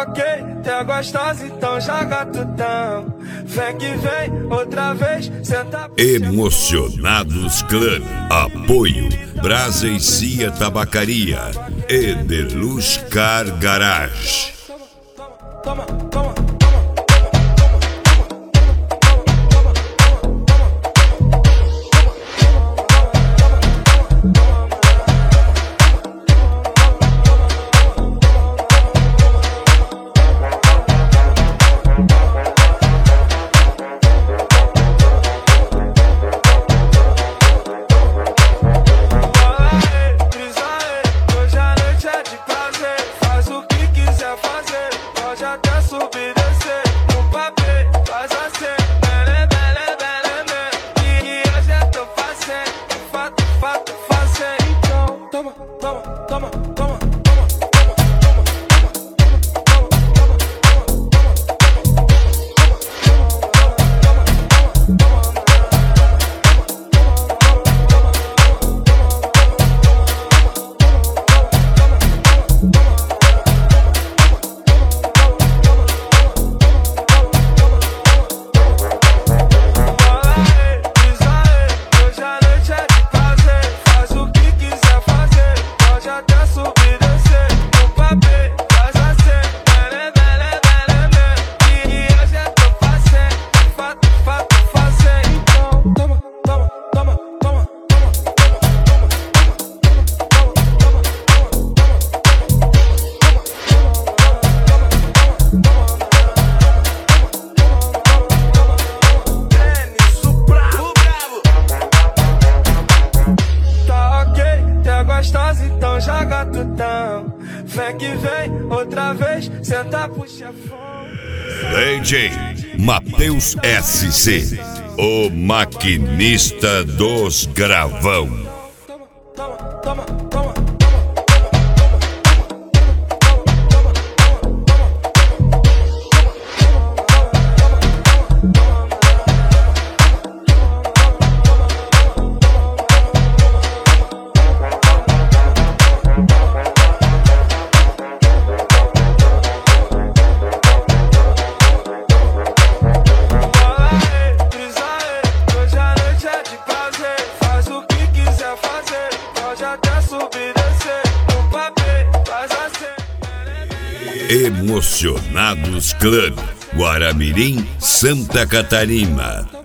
Tá ok, tá gostosa, então joga tutão. Vem que vem, outra vez, senta. Emocionados Clã. Apoio Brasa e Cia Tabacaria e Deluz Car Garage. Toma, toma. Até subir, descer, no papel, faz assim, bele, bele, bele, bele. E hoje eu tô fazendo, fato, fazendo. Então, toma, toma, toma, toma. Gostosa, então joga tutão. Vem que vem, outra vez, senta pro chefão. DJ Matheus SC, o maquinista dos gravão. Toma, toma, toma. Até subir, descer, no papel, faz assim. Emocionados Clã. Guaramirim, Santa Catarina.